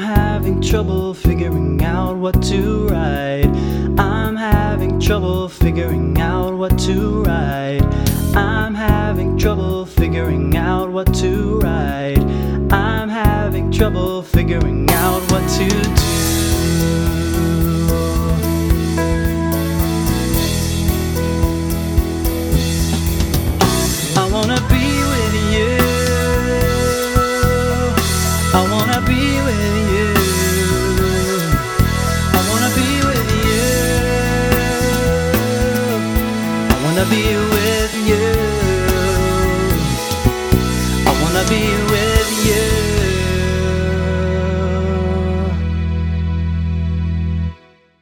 having trouble figuring out what to write. I'm having trouble figuring out what to write. I'm having trouble figuring out what to write. I'm having trouble figuring out what to do. I wanna be with you. I wanna be with you. I wanna be with you. I wanna be with you.